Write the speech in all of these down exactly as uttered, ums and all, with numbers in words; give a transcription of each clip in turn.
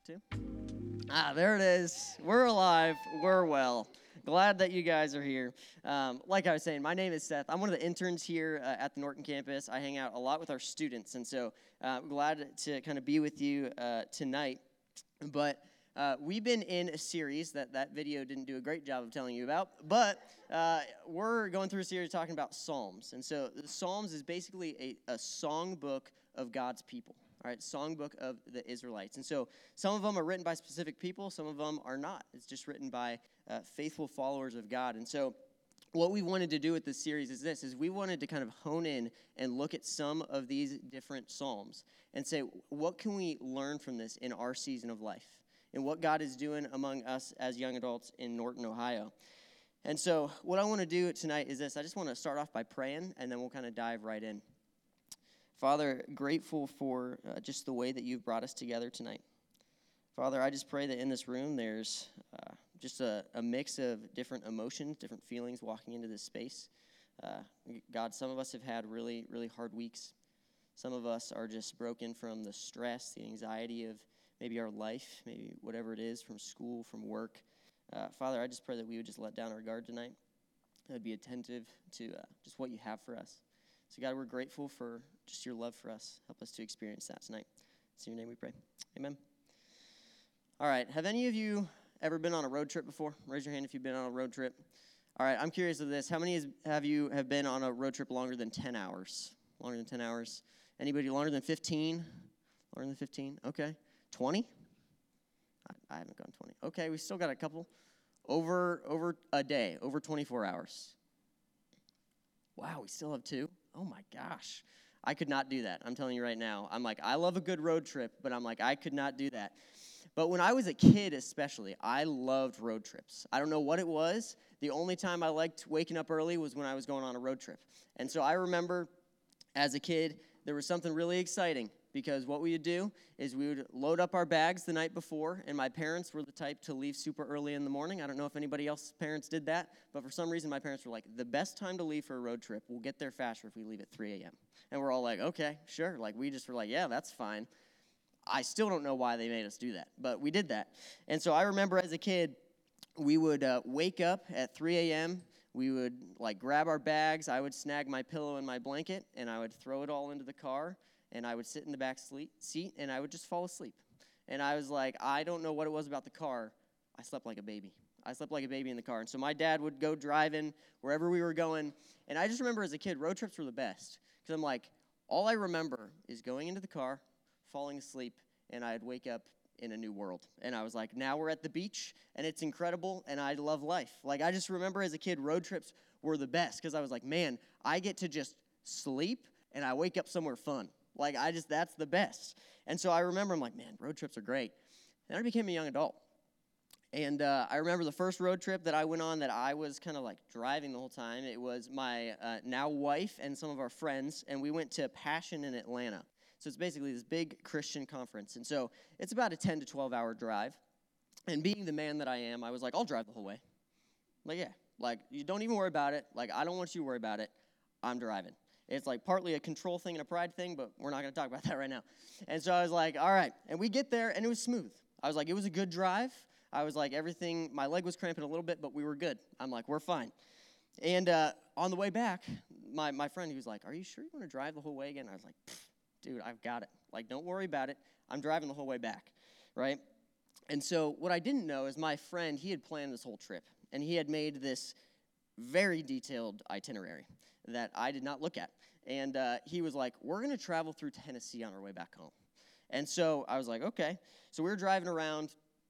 Two. Ah, there it is. We're alive. We're well. Glad that you guys are here. Um, like I was saying, my name is Seth. I'm one of the interns here uh, at the Norton campus. I hang out a lot with our students, and so uh, I'm glad to kind of be with you uh, tonight. But uh, we've been in a series that that video didn't do a great job of telling you about, but uh, we're going through a series talking about Psalms. And so the Psalms is basically a, a song book of God's people. All right, songbook of the Israelites. And so some of them are written by specific people, some of them are not. It's just written by uh, faithful followers of God. And so what we wanted to do with this series is this, is we wanted to kind of hone in and look at some of these different psalms and say, what can we learn from this in our season of life and what God is doing among us as young adults in Norton, Ohio. And so what I want to do tonight is this. I just want to start off by praying, and then we'll kind of dive right in. Father, grateful for uh, just the way that you've brought us together tonight. Father, I just pray that in this room there's uh, just a, a mix of different emotions, different feelings walking into this space. Uh, God, some of us have had really, really hard weeks. Some of us are just broken from the stress, the anxiety of maybe our life, maybe whatever it is, from school, from work. Uh, Father, I just pray that we would just let down our guard tonight. That would be attentive to uh, just what you have for us. So, God, we're grateful for just your love for us. Help us to experience that tonight. It's in your name we pray. Amen. All right. Have any of you ever been on a road trip before? Raise your hand if you've been on a road trip. All right. I'm curious of this. How many is, have you have been on a road trip longer than ten hours? Longer than ten hours? Anybody longer than fifteen? Longer than fifteen? Okay. twenty? I, I haven't gone twenty. Okay. We still got a couple. Over, over a day. Over twenty-four hours. Wow. We still have two? Oh, my gosh. I could not do that. I'm telling you right now. I'm like, I love a good road trip, but I'm like, I could not do that. But when I was a kid especially, I loved road trips. I don't know what it was. The only time I liked waking up early was when I was going on a road trip. And so I remember as a kid, there was something really exciting because what we would do is we would load up our bags the night before, and my parents were the type to leave super early in the morning. I don't know if anybody else's parents did that, but for some reason my parents were like, the best time to leave for a road trip, we'll get there faster if we leave at three a.m. And we're all like, okay, sure. Like, we just were like, yeah, that's fine. I still don't know why they made us do that, but we did that. And so I remember as a kid, we would uh, wake up at three a.m., we would, like, grab our bags, I would snag my pillow and my blanket, and I would throw it all into the car, and I would sit in the back sleep, seat, and I would just fall asleep. And I was like, I don't know what it was about the car. I slept like a baby. I slept like a baby in the car. And so my dad would go driving wherever we were going. And I just remember as a kid, road trips were the best. Because I'm like, all I remember is going into the car, falling asleep, and I'd wake up in a new world. And I was like, now we're at the beach, and it's incredible, and I love life. Like, I just remember as a kid, road trips were the best. Because I was like, man, I get to just sleep, and I wake up somewhere fun. Like, I just, that's the best. And so I remember, I'm like, man, road trips are great. Then I became a young adult. And uh, I remember the first road trip that I went on that I was kind of like driving the whole time. It was my uh, now wife and some of our friends, and we went to Passion in Atlanta. So it's basically this big Christian conference. And so it's about a ten to twelve hour drive. And being the man that I am, I was like, I'll drive the whole way. Like, yeah, like, you don't even worry about it. Like, I don't want you to worry about it. I'm driving. It's like partly a control thing and a pride thing, but we're not going to talk about that right now. And so I was like, all right. And we get there, and it was smooth. I was like, it was a good drive. I was like, everything, my leg was cramping a little bit, but we were good. I'm like, we're fine. And uh, on the way back, my, my friend, he was like, are you sure you want to drive the whole way again? I was like, dude, I've got it. Like, don't worry about it. I'm driving the whole way back, right? And so what I didn't know is my friend, he had planned this whole trip, and he had made this very detailed itinerary that I did not look at. And uh, he was like, we're going to travel through Tennessee on our way back home. And so I was like, okay. So we were driving around.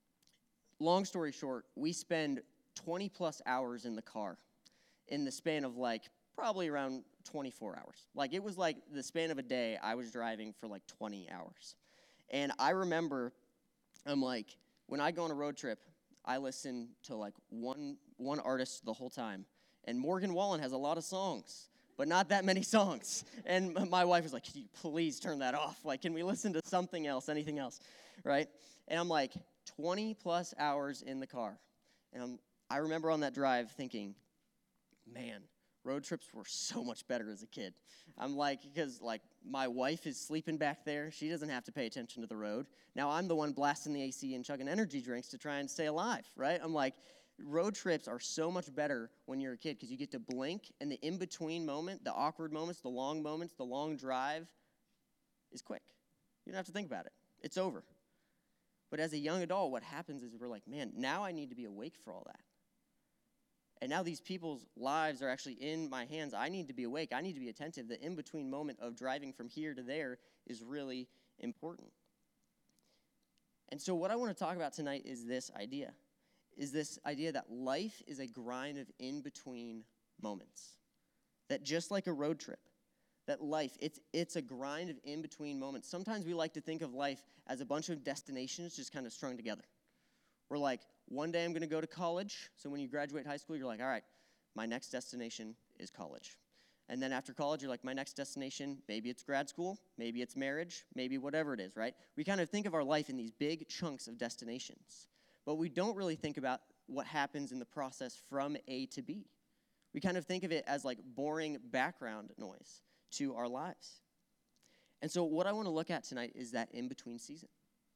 Long story short, we spend twenty plus hours in the car in the span of like probably around twenty-four hours. Like, it was like the span of a day I was driving for like twenty hours. And I remember, I'm like, when I go on a road trip, I listen to like one one artist the whole time. And Morgan Wallen has a lot of songs, but not that many songs. And my wife was like, can you please turn that off? Like, can we listen to something else, anything else, right? And I'm like, twenty plus hours in the car. And I'm, I remember on that drive thinking, man, road trips were so much better as a kid. I'm like, because like my wife is sleeping back there. She doesn't have to pay attention to the road. Now I'm the one blasting the A C and chugging energy drinks to try and stay alive, right? I'm like, road trips are so much better when you're a kid because you get to blink, and the in-between moment, the awkward moments, the long moments, the long drive is quick. You don't have to think about it. It's over. But as a young adult, what happens is we're like, man, now I need to be awake for all that. And now these people's lives are actually in my hands. I need to be awake. I need to be attentive. The in-between moment of driving from here to there is really important. And so what I want to talk about tonight is this idea, is this idea that life is a grind of in-between moments. That just like a road trip, that life, it's it's a grind of in-between moments. Sometimes we like to think of life as a bunch of destinations just kind of strung together. We're like, one day I'm going to go to college. So when you graduate high school, you're like, all right, my next destination is college. And then after college, you're like, my next destination, maybe it's grad school, maybe it's marriage, maybe whatever it is, right? We kind of think of our life in these big chunks of destinations. But we don't really think about what happens in the process from A to B. We kind of think of it as like boring background noise to our lives. And so what I want to look at tonight is that in-between season.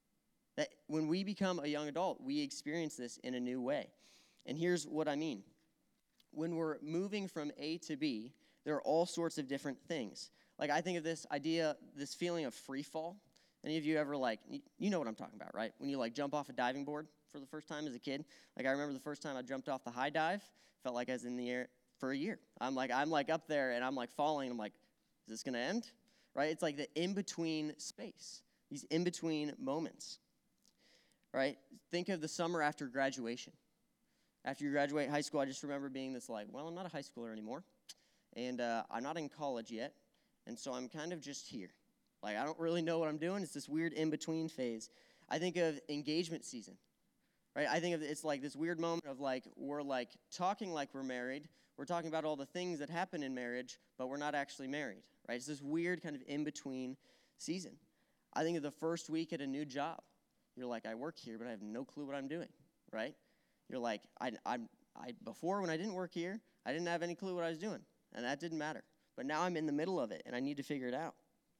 That when we become a young adult, we experience this in a new way. And here's what I mean. When we're moving from A to B, there are all sorts of different things. Like I think of this idea, this feeling of free fall. Any of you ever like, you know what I'm talking about, right? When you like jump off a diving board for the first time as a kid. Like I remember the first time I jumped off the high dive, felt like I was in the air for a year. I'm like, I'm like up there and I'm like falling. I'm like, is this gonna end? Right? It's like the in-between space, these in-between moments. Right? Think of the summer after graduation. After you graduate high school, I just remember being this like, well, I'm not a high schooler anymore, and uh, I'm not in college yet, and so I'm kind of just here. Like, I don't really know what I'm doing. It's this weird in-between phase. I think of engagement season, right? I think of it's like this weird moment of like, we're like talking like we're married. We're talking about all the things that happen in marriage, but we're not actually married, right? It's this weird kind of in-between season. I think of the first week at a new job. You're like, I work here, but I have no clue what I'm doing, right? You're like, I, I, I, before when I didn't work here, I didn't have any clue what I was doing, and that didn't matter. But now I'm in the middle of it, and I need to figure it out.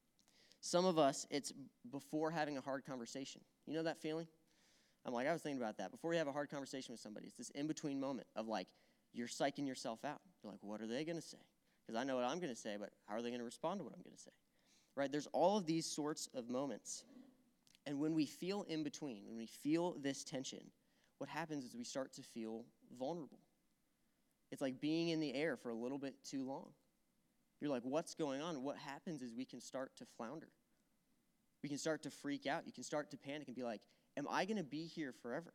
Some of us, it's before having a hard conversation. You know that feeling? I'm like, I was thinking about that. Before you have a hard conversation with somebody, it's this in-between moment of like, you're psyching yourself out. You're like, what are they going to say? Because I know what I'm going to say, but how are they going to respond to what I'm going to say? Right? There's all of these sorts of moments. And when we feel in between, when we feel this tension, what happens is we start to feel vulnerable. It's like being in the air for a little bit too long. You're like, what's going on? What happens is we can start to flounder. We can start to freak out. You can start to panic and be like, am I going to be here forever?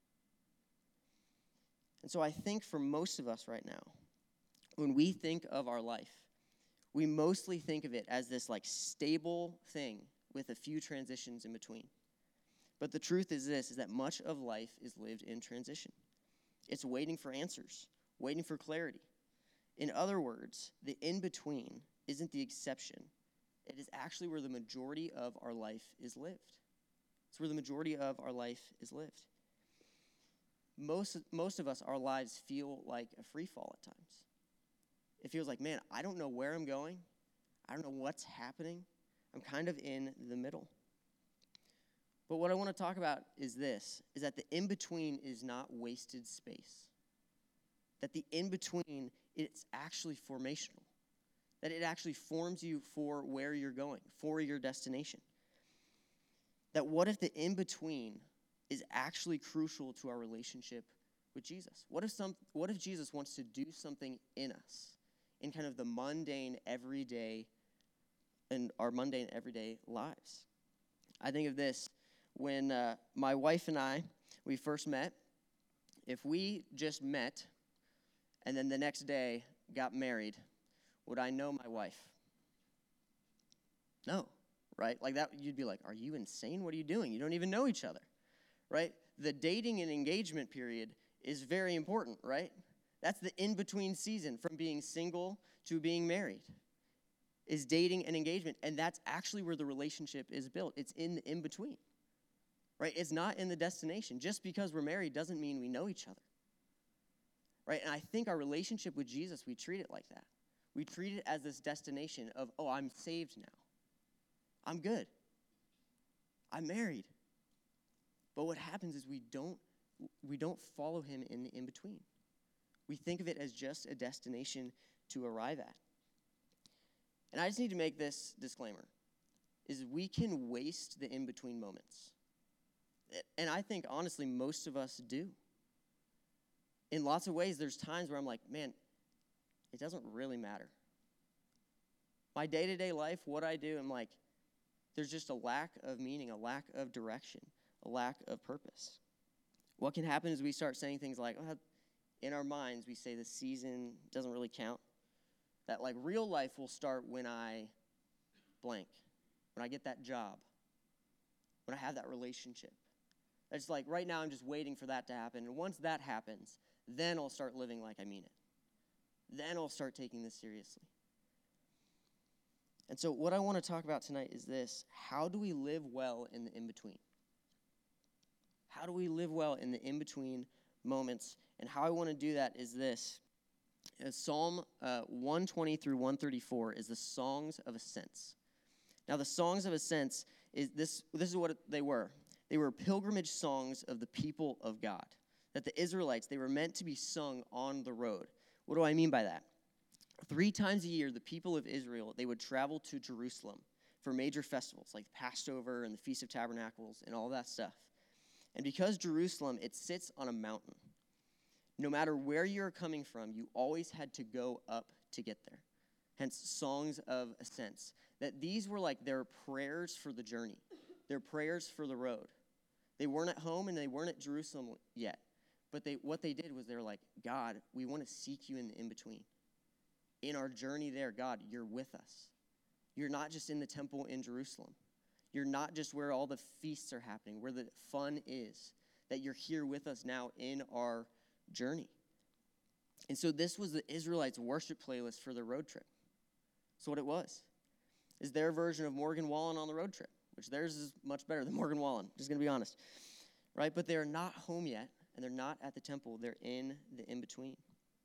And so I think for most of us right now, when we think of our life, we mostly think of it as this like stable thing with a few transitions in between. But the truth is this, is that much of life is lived in transition. It's waiting for answers, waiting for clarity. In other words, the in-between isn't the exception. It is actually where the majority of our life is lived. It's where the majority of our life is lived. Most, most of us, our lives feel like a free fall at times. It feels like, man, I don't know where I'm going. I don't know what's happening. I'm kind of in the middle. But what I want to talk about is this, is that the in-between is not wasted space. That the in-between, it's actually formational. That it actually forms you for where you're going, for your destination. That what if the in-between is actually crucial to our relationship with Jesus? What if some what if Jesus wants to do something in us, in kind of the mundane, everyday, in our mundane, everyday lives? I think of this, when uh, my wife and I, we first met, if we just met and then the next day got married, would I know my wife? No, right? Like that, you'd be like, are you insane? What are you doing? You don't even know each other, right? The dating and engagement period is very important, right? That's the in-between season from being single to being married, is dating and engagement. And that's actually where the relationship is built. It's in the in-between, right? It's not in the destination. Just because we're married doesn't mean we know each other. right? And I think our relationship with Jesus, we treat it like that. We treat it as this destination of, oh, I'm saved now. I'm good. I'm married. But what happens is we don't we don't follow him in the in-between. We think of it as just a destination to arrive at. And I just need to make this disclaimer, is we can waste the in-between moments. And I think, honestly, most of us do. In lots of ways, there's times where I'm like, man, it doesn't really matter. My day-to-day life, what I do, I'm like, there's just a lack of meaning, a lack of direction, a lack of purpose. What can happen is we start saying things like, oh, in our minds, we say the season doesn't really count. That like real life will start when I blank, when I get that job, when I have that relationship. It's like right now I'm just waiting for that to happen. And once that happens, then I'll start living like I mean it. Then I'll start taking this seriously. And so what I want to talk about tonight is this. How do we live well in the in-between? How do we live well in the in-between moments? And how I want to do that is this. Uh, Psalm uh, one twenty through one thirty-four is the Songs of Ascents. Now, the Songs of Ascents, is this, this is what they were. They were pilgrimage songs of the people of God. That the Israelites, they were meant to be sung on the road. What do I mean by that? Three times a year, the people of Israel, they would travel to Jerusalem for major festivals like Passover and the Feast of Tabernacles and all that stuff. And because Jerusalem, it sits on a mountain, no matter where you're coming from, you always had to go up to get there. Hence, Songs of Ascents. That these were like their prayers for the journey, their prayers for the road. They weren't at home and they weren't at Jerusalem yet. But they, what they did was they were like, God, we want to seek you in the in-between. In our journey there, God, you're with us. You're not just in the temple in Jerusalem. You're not just where all the feasts are happening, where the fun is. That you're here with us now in our journey. And so this was the Israelites' worship playlist for their road trip. So what it was is their version of Morgan Wallen on the road trip, which theirs is much better than Morgan Wallen, just going to be honest. Right? But they're not home yet, and they're not at the temple. They're in the in-between.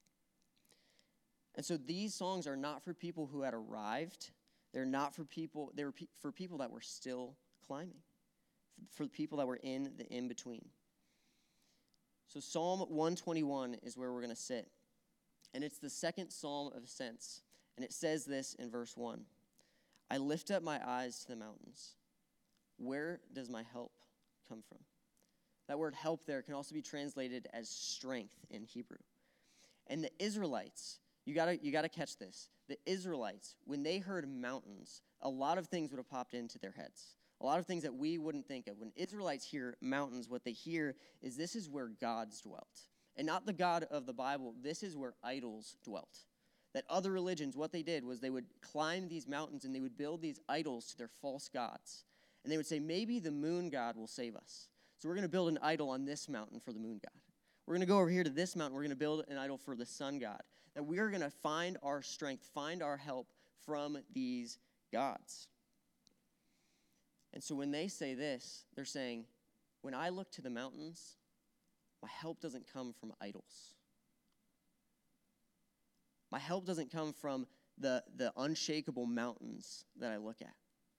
And so these songs are not for people who had arrived. They're not for people, they were pe- for people that were still climbing, for the people that were in the in-between. So Psalm one twenty-one is where we're going to sit. And it's the second Psalm of Ascents. And it says this in verse one. I lift up my eyes to the mountains. Where does my help come from? That word help there can also be translated as strength in Hebrew. And the Israelites, you gotta you gotta catch this. The Israelites, when they heard mountains, a lot of things would have popped into their heads. A lot of things that we wouldn't think of. When Israelites hear mountains, what they hear is this is where gods dwelt. And not the God of the Bible, this is where idols dwelt. That other religions, what they did was they would climb these mountains and they would build these idols to their false gods. And they would say, maybe the moon god will save us. So we're going to build an idol on this mountain for the moon god. We're going to go over here to this mountain. We're going to build an idol for the sun god. That we are going to find our strength, find our help from these gods. And so when they say this, they're saying, when I look to the mountains, my help doesn't come from idols. My help doesn't come from the, the unshakable mountains that I look at.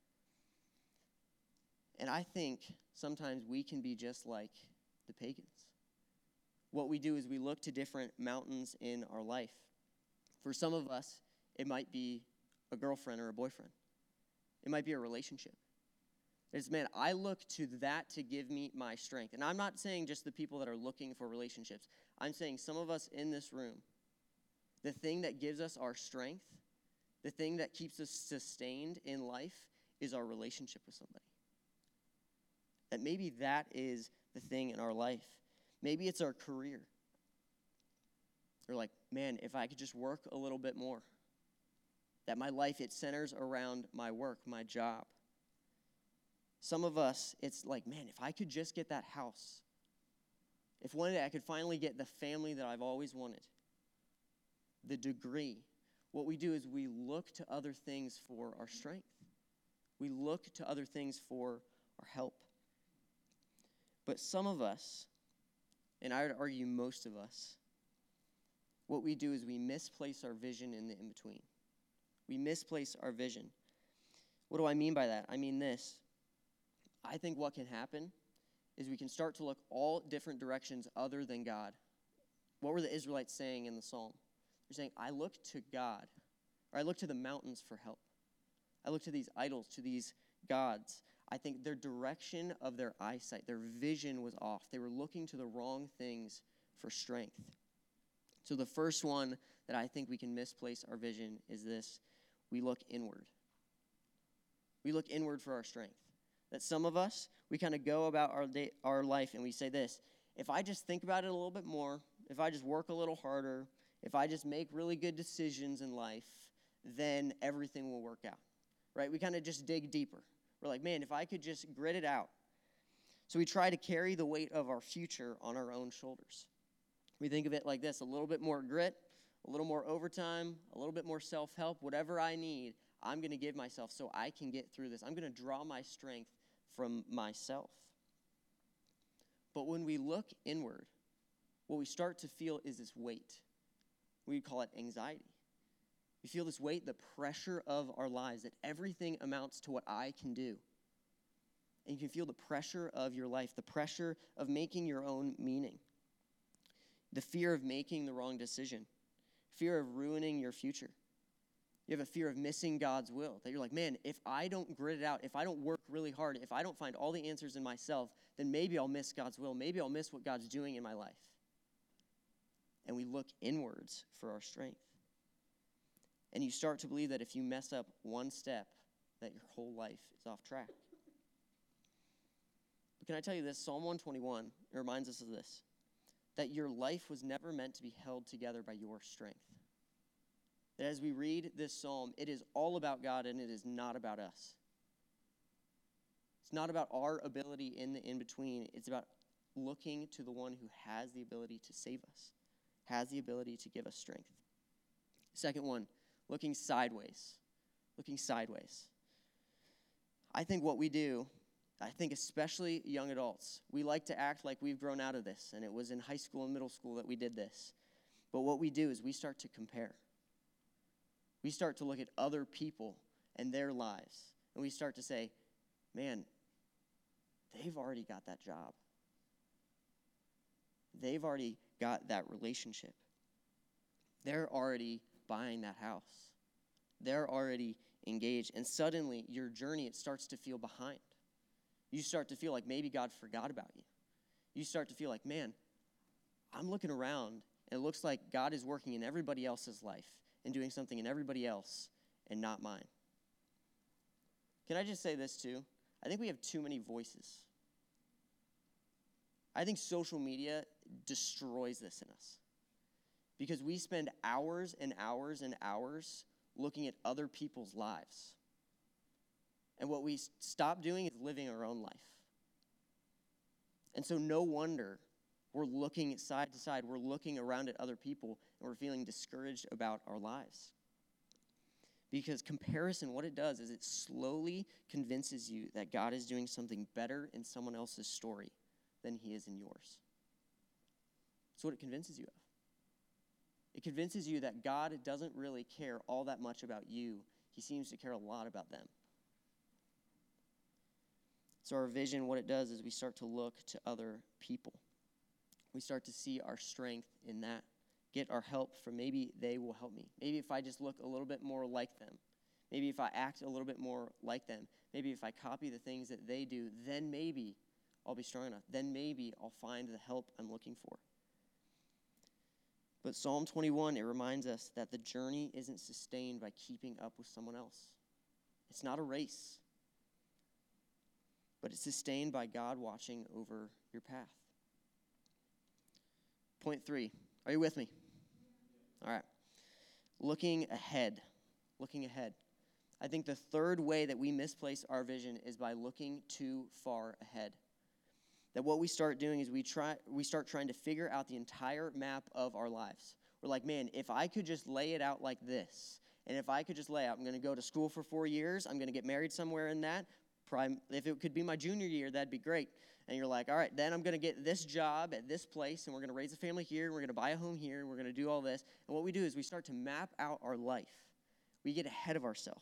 And I think sometimes we can be just like the pagans. What we do is we look to different mountains in our life. For some of us, it might be a girlfriend or a boyfriend. It might be a relationship. It's, man, I look to that to give me my strength. And I'm not saying just the people that are looking for relationships. I'm saying some of us in this room, the thing that gives us our strength, the thing that keeps us sustained in life is our relationship with somebody. That maybe that is the thing in our life. Maybe it's our career. We're like, man, if I could just work a little bit more. That my life, it centers around my work, my job. Some of us, it's like, man, if I could just get that house. If one day I could finally get the family that I've always wanted. The degree. What we do is we look to other things for our strength. We look to other things for our help. But some of us, and I would argue most of us, what we do is we misplace our vision in the in-between. We misplace our vision. What do I mean by that? I mean this. I think what can happen is we can start to look all different directions other than God. What were the Israelites saying in the psalm? They're saying, I look to God, or I look to the mountains for help. I look to these idols, to these gods. I think their direction of their eyesight, their vision was off. They were looking to the wrong things for strength. So the first one that I think we can misplace our vision is this. We look inward. We look inward for our strength. That some of us, we kind of go about our day, our life and we say this, if I just think about it a little bit more, if I just work a little harder, if I just make really good decisions in life, then everything will work out, right? We kind of just dig deeper. We're like, man, if I could just grit it out. So we try to carry the weight of our future on our own shoulders. We think of it like this, a little bit more grit, a little more overtime, a little bit more self-help, whatever I need, I'm going to give myself so I can get through this. I'm going to draw my strength from myself. But when we look inward, what we start to feel is this weight. We call it anxiety. We feel this weight, the pressure of our lives, that everything amounts to what I can do. And you can feel the pressure of your life, the pressure of making your own meaning. The fear of making the wrong decision. Fear of ruining your future. You have a fear of missing God's will. That you're like, man, if I don't grit it out, if I don't work really hard, if I don't find all the answers in myself, then maybe I'll miss God's will. Maybe I'll miss what God's doing in my life. And we look inwards for our strength. And you start to believe that if you mess up one step, that your whole life is off track. But can I tell you this? Psalm one twenty-one reminds us of this. That your life was never meant to be held together by your strength. That as we read this psalm, it is all about God and it is not about us. It's not about our ability in the in-between. It's about looking to the one who has the ability to save us, has the ability to give us strength. Second one, looking sideways. Looking sideways. I think what we do, I think especially young adults, we like to act like we've grown out of this, and it was in high school and middle school that we did this. But what we do is we start to compare. We start to look at other people and their lives, and we start to say, man, they've already got that job. They've already got that relationship. They're already buying that house. They're already engaged, and suddenly your journey, it starts to feel behind. You start to feel like maybe God forgot about you. You start to feel like, man, I'm looking around, and it looks like God is working in everybody else's life and doing something in everybody else and not mine. Can I just say this too? I think we have too many voices. I think social media destroys this in us because we spend hours and hours and hours looking at other people's lives. And what we stop doing is living our own life. And so no wonder we're looking side to side. We're looking around at other people, and we're feeling discouraged about our lives. Because comparison, what it does is it slowly convinces you that God is doing something better in someone else's story than he is in yours. That's what it convinces you of. It convinces you that God doesn't really care all that much about you. He seems to care a lot about them. So our vision, what it does is we start to look to other people. We start to see our strength in that. Get our help from maybe they will help me. Maybe if I just look a little bit more like them. Maybe if I act a little bit more like them. Maybe if I copy the things that they do, then maybe I'll be strong enough. Then maybe I'll find the help I'm looking for. But Psalm twenty-one, it reminds us that the journey isn't sustained by keeping up with someone else. It's not a race. But it's sustained by God watching over your path. Point three. Are you with me? All right. Looking ahead. Looking ahead. I think the third way that we misplace our vision is by looking too far ahead. That what we start doing is we try we start trying to figure out the entire map of our lives. We're like, man, if I could just lay it out like this, and if I could just lay out, I'm going to go to school for four years, I'm going to get married somewhere in that, prime, if it could be my junior year, that'd be great. And you're like, all right, then I'm going to get this job at this place, and we're going to raise a family here, and we're going to buy a home here, and we're going to do all this. And what we do is we start to map out our life. We get ahead of ourselves.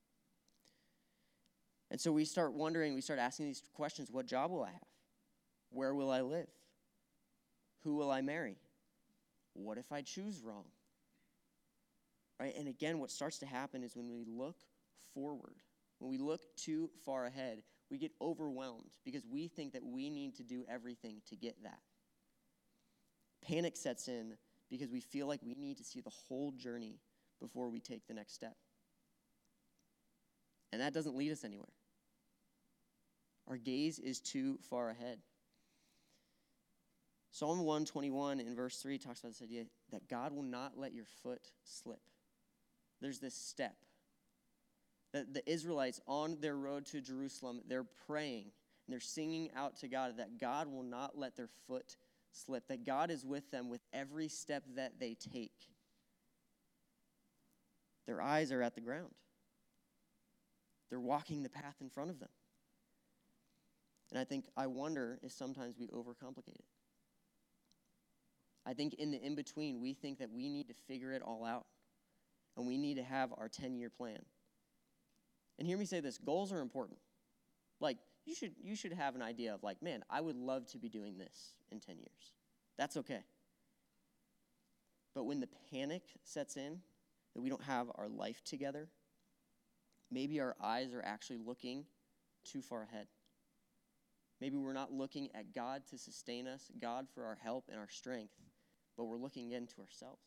And so we start wondering, we start asking these questions: what job will I have? Where will I live? Who will I marry? What if I choose wrong? Right? And again, what starts to happen is when we look forward, when we look too far ahead, we get overwhelmed because we think that we need to do everything to get that. Panic sets in because we feel like we need to see the whole journey before we take the next step. And that doesn't lead us anywhere. Our gaze is too far ahead. Psalm one twenty-one in verse three talks about this idea that God will not let your foot slip. There's this step. That the Israelites on their road to Jerusalem, they're praying and they're singing out to God that God will not let their foot slip, that God is with them with every step that they take. Their eyes are at the ground. They're walking the path in front of them. And I think, I wonder if sometimes we overcomplicate it. I think in the in-between, we think that we need to figure it all out. And we need to have our ten-year plan. And hear me say this, goals are important. Like, you should you should have an idea of like, man, I would love to be doing this in ten years. That's okay. But when the panic sets in, that we don't have our life together, maybe our eyes are actually looking too far ahead. Maybe we're not looking at God to sustain us, God for our help and our strength, but we're looking into ourselves.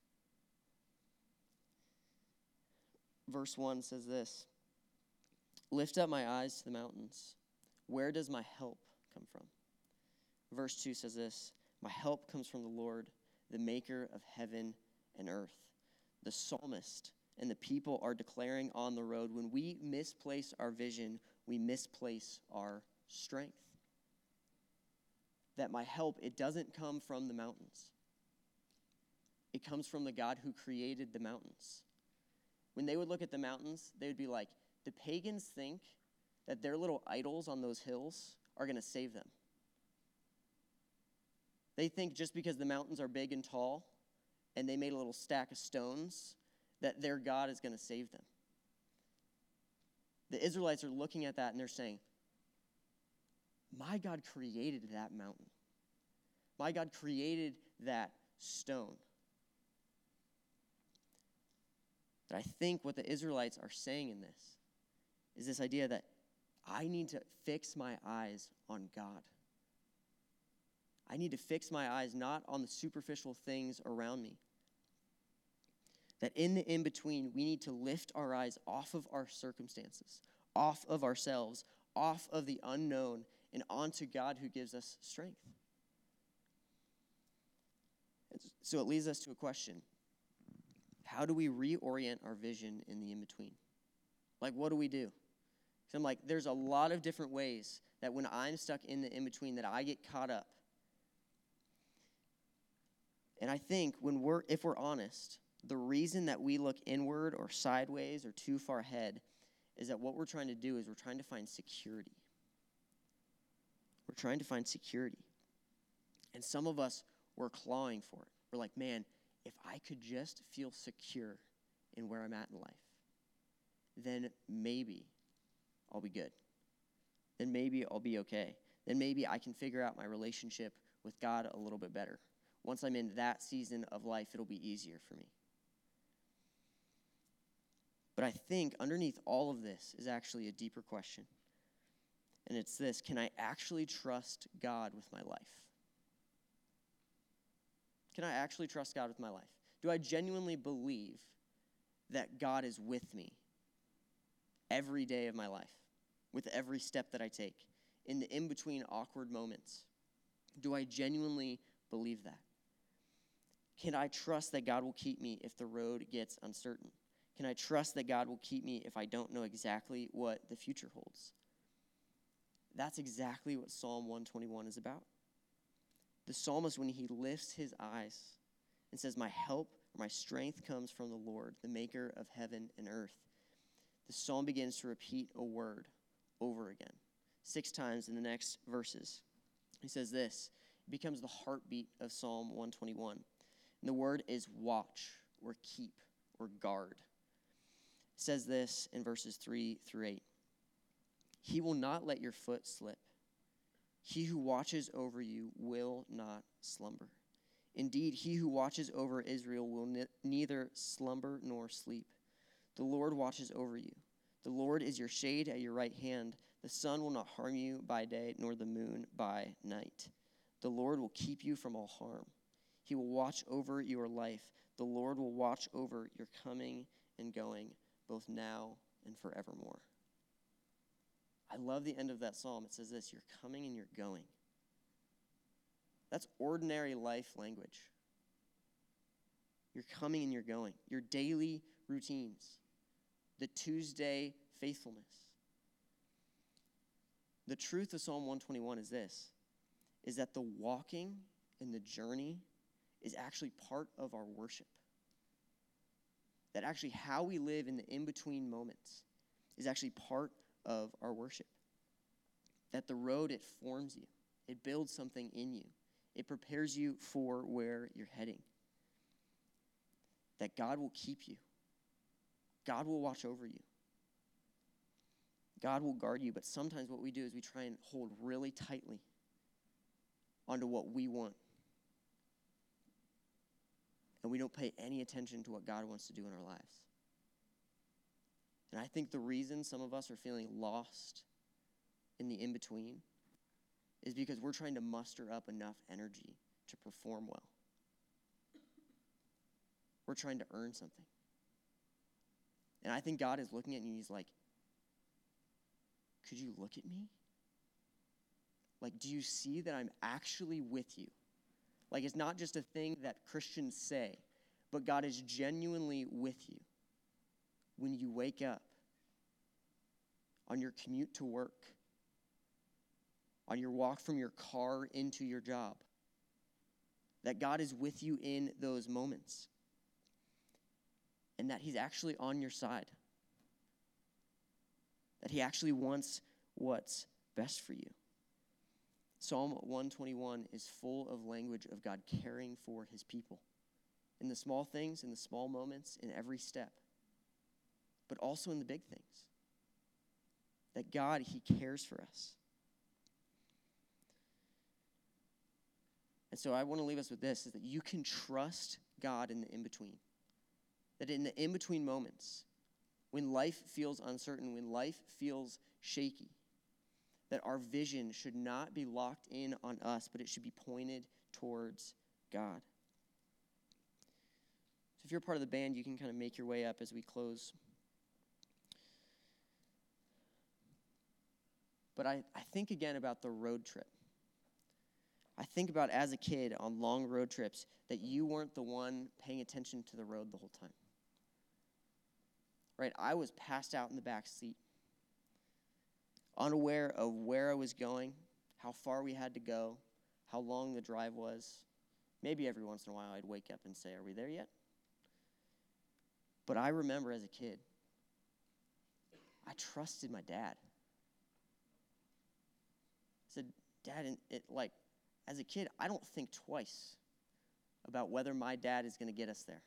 Verse one says this: lift up my eyes to the mountains. Where does my help come from? Verse two says this: my help comes from the Lord, the maker of heaven and earth. The psalmist and the people are declaring on the road, when we misplace our vision, we misplace our strength. That my help, it doesn't come from the mountains. It comes from the God who created the mountains. When they would look at the mountains, they would be like, the pagans think that their little idols on those hills are going to save them. They think just because the mountains are big and tall and they made a little stack of stones, that their God is going to save them. The Israelites are looking at that and they're saying, my God created that mountain. My God created that stone. But I think what the Israelites are saying in this is this idea that I need to fix my eyes on God. I need to fix my eyes not on the superficial things around me. That in the in-between, we need to lift our eyes off of our circumstances, off of ourselves, off of the unknown, and onto God who gives us strength. So it leads us to a question. How do we reorient our vision in the in-between? Like, what do we do? So I'm like, there's a lot of different ways that when I'm stuck in the in-between that I get caught up. And I think when we're, if we're honest, the reason that we look inward or sideways or too far ahead is that what we're trying to do is we're trying to find security. We're trying to find security. And some of us, we're clawing for it. We're like, man, if I could just feel secure in where I'm at in life, then maybe I'll be good. Then maybe I'll be okay. Then maybe I can figure out my relationship with God a little bit better. Once I'm in that season of life, it'll be easier for me. But I think underneath all of this is actually a deeper question. And it's this: can I actually trust God with my life? Can I actually trust God with my life? Do I genuinely believe that God is with me every day of my life, with every step that I take, in the in-between awkward moments? Do I genuinely believe that? Can I trust that God will keep me if the road gets uncertain? Can I trust that God will keep me if I don't know exactly what the future holds? That's exactly what Psalm one twenty-one is about. The psalmist, when he lifts his eyes and says, my help or my strength comes from the Lord, the maker of heaven and earth, the psalm begins to repeat a word over again. Six times in the next verses. He says this. It becomes the heartbeat of Psalm one twenty-one. And the word is watch or keep or guard. It says this in verses three through eight. He will not let your foot slip. He who watches over you will not slumber. Indeed, he who watches over Israel will ne- neither slumber nor sleep. The Lord watches over you. The Lord is your shade at your right hand. The sun will not harm you by day, nor the moon by night. The Lord will keep you from all harm. He will watch over your life. The Lord will watch over your coming and going, both now and forevermore. I love the end of that psalm. It says this, you're coming and you're going. That's ordinary life language. You're coming and you're going. Your daily routines. The Tuesday faithfulness. The truth of Psalm one twenty-one is this, is that the walking and the journey is actually part of our worship. That actually how we live in the in-between moments is actually part of our worship. That the road, it forms you. It builds something in you. It prepares you for where you're heading. That God will keep you. God will watch over you. God will guard you. But sometimes what we do is we try and hold really tightly onto what we want. And we don't pay any attention to what God wants to do in our lives. And I think the reason some of us are feeling lost in the in-between is because we're trying to muster up enough energy to perform well. We're trying to earn something. And I think God is looking at you and he's like, could you look at me? Like, do you see that I'm actually with you? Like, it's not just a thing that Christians say, but God is genuinely with you when you wake up, on your commute to work, on your walk from your car into your job. That God is with you in those moments. And that he's actually on your side. That he actually wants what's best for you. Psalm one twenty-one is full of language of God caring for his people. In the small things, in the small moments, in every step. But also in the big things. That God, he cares for us. And so I want to leave us with this, is that you can trust God in the in-between. That in the in-between moments, when life feels uncertain, when life feels shaky, that our vision should not be locked in on us, but it should be pointed towards God. So if you're part of the band, you can kind of make your way up as we close. But I, I think again about the road trip. I think about as a kid on long road trips that you weren't the one paying attention to the road the whole time. Right? I was passed out in the back seat, unaware of where I was going, how far we had to go, how long the drive was. Maybe every once in a while I'd wake up and say, are we there yet? But I remember as a kid, I trusted my dad. I said, Dad, and it like, as a kid, I don't think twice about whether my dad is going to get us there.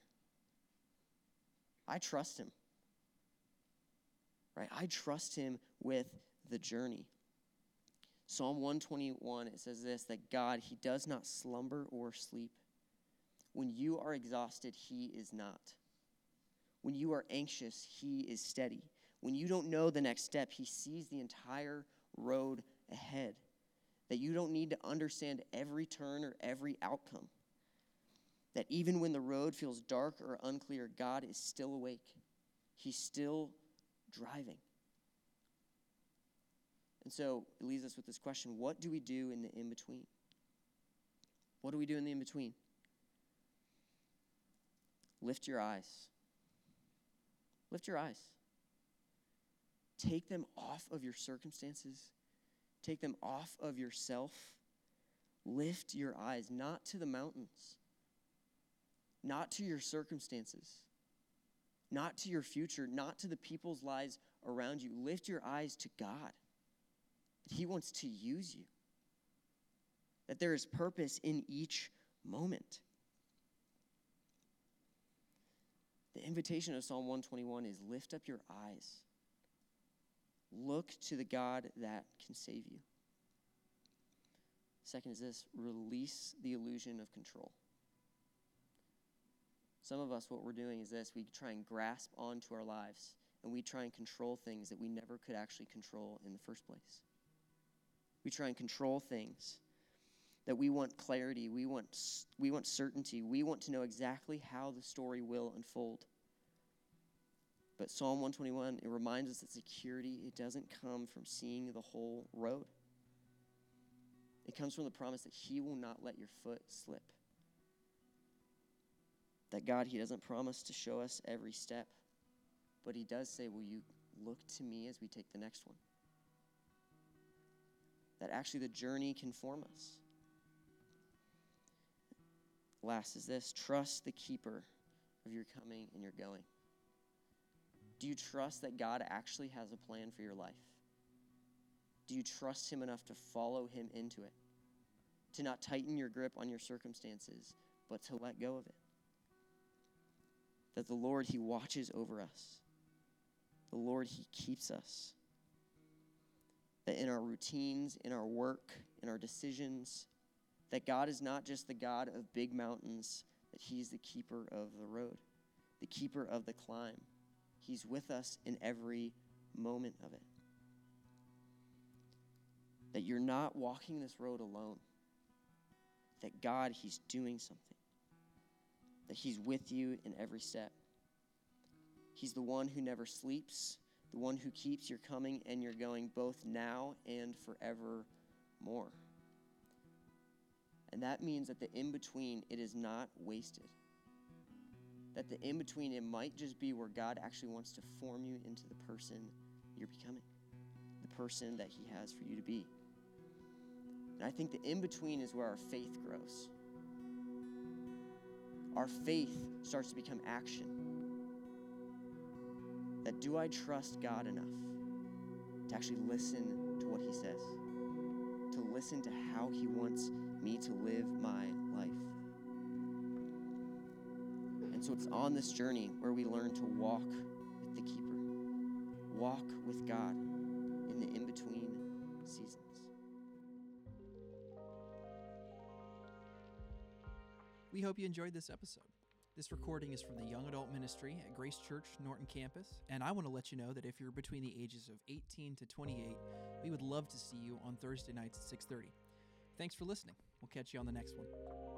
I trust him. Right? I trust him with the journey. Psalm one twenty-one, it says this, that God, he does not slumber or sleep. When you are exhausted, he is not. When you are anxious, he is steady. When you don't know the next step, he sees the entire road ahead. That you don't need to understand every turn or every outcome. That even when the road feels dark or unclear, God is still awake. He's still driving. And so it leaves us with this question, what do we do in the in-between? What do we do in the in-between? Lift your eyes. Lift your eyes. Take them off of your circumstances. Take them off of yourself. Lift your eyes, not to the mountains, not to your circumstances, not to your future, not to the people's lives around you. Lift your eyes to God. that he wants to use you, that there is purpose in each moment. The invitation of Psalm one twenty-one is lift up your eyes. Look to the God that can save you. Second is this, release the illusion of control. Some of us, what we're doing is this, we try and grasp onto our lives, and we try and control things that we never could actually control in the first place. We try and control things that we want clarity, we want, we want certainty, we want to know exactly how the story will unfold. But Psalm one twenty-one, it reminds us that security, it doesn't come from seeing the whole road. It comes from the promise that he will not let your foot slip. That God, he doesn't promise to show us every step, but he does say, will you look to me as we take the next one? That actually the journey can form us. Last is this, trust the keeper of your coming and your going. Do you trust that God actually has a plan for your life? Do you trust him enough to follow him into it? To not tighten your grip on your circumstances, but to let go of it? That the Lord, he watches over us. The Lord, he keeps us. That in our routines, in our work, in our decisions, that God is not just the God of big mountains, that he's the keeper of the road, the keeper of the climb. He's with us in every moment of it. That you're not walking this road alone. That God, he's doing something. That he's with you in every step. He's the one who never sleeps, the one who keeps your coming and your going both now and forevermore. And that means that the in-between, it is not wasted. That the in-between, it might just be where God actually wants to form you into the person you're becoming, the person that he has for you to be. And I think the in-between is where our faith grows. Our faith starts to become action. That do I trust God enough to actually listen to what he says? To listen to how he wants me to live my life? And so it's on this journey where we learn to walk with the keeper, walk with God in the in-between seasons. We hope you enjoyed this episode. This recording is from the Young Adult Ministry at Grace Church Norton Campus, and I want to let you know that if you're between the ages of eighteen to twenty-eight, we would love to see you on Thursday nights at six thirty. Thanks for listening. We'll catch you on the next one.